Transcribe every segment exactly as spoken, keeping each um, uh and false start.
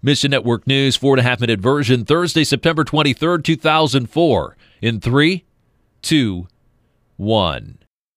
Mission Network News, four and a half minute version, Thursday, September twenty-third, two thousand four. In three, two, one.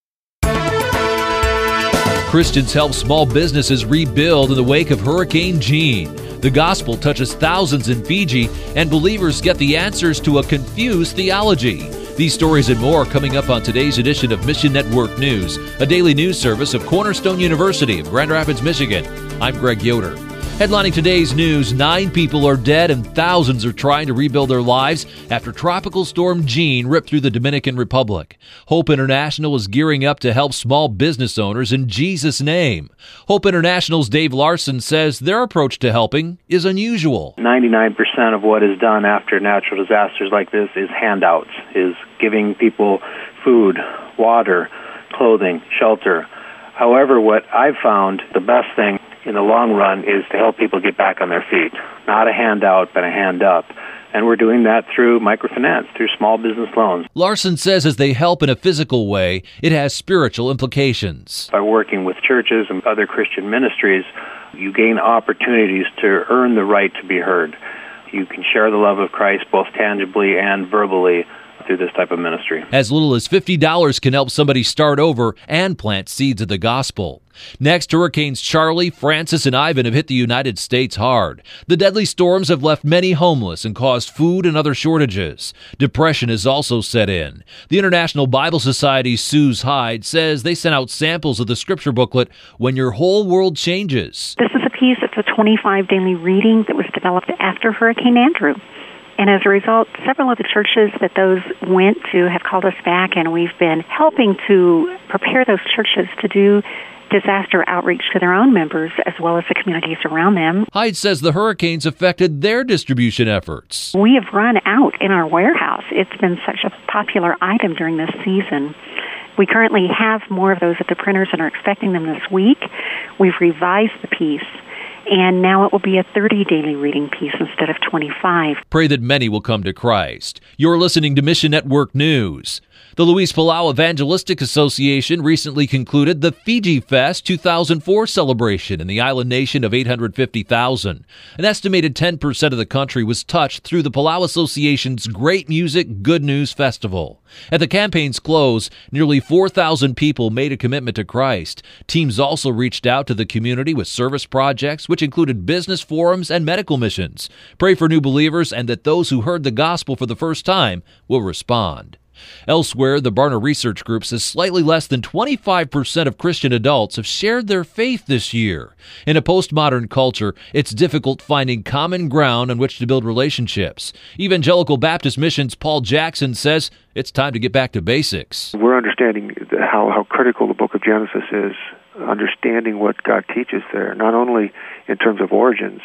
Christians help small businesses rebuild in the wake of Hurricane Jeanne. The gospel touches thousands in Fiji, and believers get the answers to a confused theology. These stories and more coming up on today's edition of Mission Network News, a daily news service of Cornerstone University of Grand Rapids, Michigan. I'm Greg Yoder. Headlining today's news, nine people are dead and thousands are trying to rebuild their lives after Tropical Storm Jeanne ripped through the Dominican Republic. Hope International is gearing up to help small business owners in Jesus' name. Hope International's Dave Larson says their approach to helping is unusual. ninety-nine percent of what is done after natural disasters like this is handouts, is giving people food, water, clothing, shelter. However, what I've found the best thing in the long run is to help people get back on their feet. Not a handout, but a hand up. And we're doing that through microfinance, through small business loans. Larson says as they help in a physical way, it has spiritual implications. By working with churches and other Christian ministries, you gain opportunities to earn the right to be heard. You can share the love of Christ both tangibly and verbally through this type of ministry. As little as fifty dollars can help somebody start over and plant seeds of the gospel. Next, Hurricanes Charlie, Francis, and Ivan have hit the United States hard. The deadly storms have left many homeless and caused food and other shortages. Depression has also set in. The International Bible Society's Suze Hyde says they sent out samples of the scripture booklet, When Your Whole World Changes. This is a piece, it's a twenty-five daily reading that was developed after Hurricane Andrew. And as a result, several of the churches that those went to have called us back, and we've been helping to prepare those churches to do disaster outreach to their own members as well as the communities around them. Hyde says the hurricanes affected their distribution efforts. We have run out in our warehouse. It's been such a popular item during this season. We currently have more of those at the printers and are expecting them this week. We've revised the piece, and now it will be a thirty daily reading piece instead of twenty-five. Pray that many will come to Christ. You're listening to Mission Network News. The Luis Palau Evangelistic Association recently concluded the Fiji Fest two thousand four celebration in the island nation of eight hundred fifty thousand. An estimated ten percent of the country was touched through the Palau Association's Great Music Good News Festival. At the campaign's close, nearly four thousand people made a commitment to Christ. Teams also reached out to the community with service projects, which included business forums and medical missions. Pray for new believers and that those who heard the gospel for the first time will respond. Elsewhere, the Barna Research Group says slightly less than twenty-five percent of Christian adults have shared their faith this year. In a postmodern culture, it's difficult finding common ground on which to build relationships. Evangelical Baptist Mission's Paul Jackson says it's time to get back to basics. We're understanding how, how critical the book of Genesis is, understanding what God teaches there, not only in terms of origins,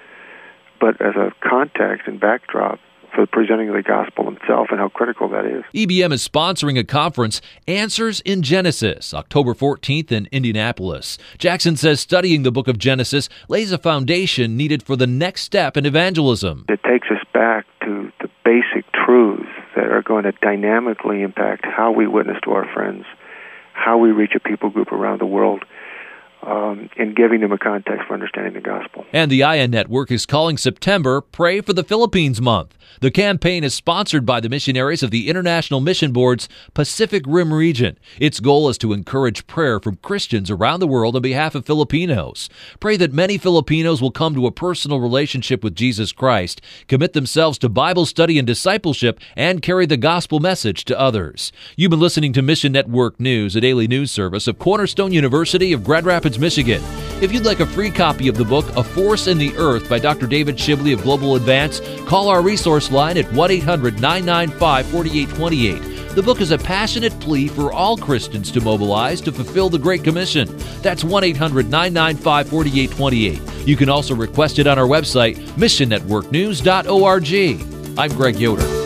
but as a context and backdrop for presenting the gospel itself and how critical that is. E B M is sponsoring a conference, Answers in Genesis, October fourteenth in Indianapolis. Jackson says studying the book of Genesis lays a foundation needed for the next step in evangelism. It takes us back to the basic truths that are going to dynamically impact how we witness to our friends, how we reach a people group around the world, Um, in giving them a context for understanding the gospel. And the I A N Network is calling September Pray for the Philippines Month. The campaign is sponsored by the missionaries of the International Mission Board's Pacific Rim region. Its goal is to encourage prayer from Christians around the world on behalf of Filipinos. Pray that many Filipinos will come to a personal relationship with Jesus Christ, commit themselves to Bible study and discipleship, and carry the gospel message to others. You've been listening to Mission Network News, a daily news service of Cornerstone University of Grand Rapids, Michigan. If you'd like a free copy of the book, A Force in the Earth by Doctor David Shibley of Global Advance, call our resource line at one eight hundred nine nine five four eight two eight. The book is a passionate plea for all Christians to mobilize to fulfill the Great Commission. That's one eight hundred nine nine five four eight two eight. You can also request it on our website, mission network news dot org. I'm Greg Yoder.